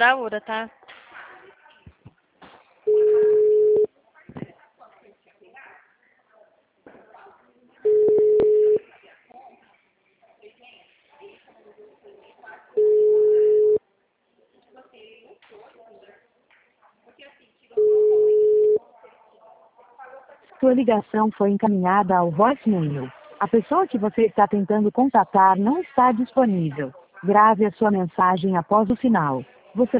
da URA, tá? Sua ligação foi encaminhada ao voicemail. A pessoa que você está tentando contatar não está disponível. Grave a sua mensagem após o sinal. Você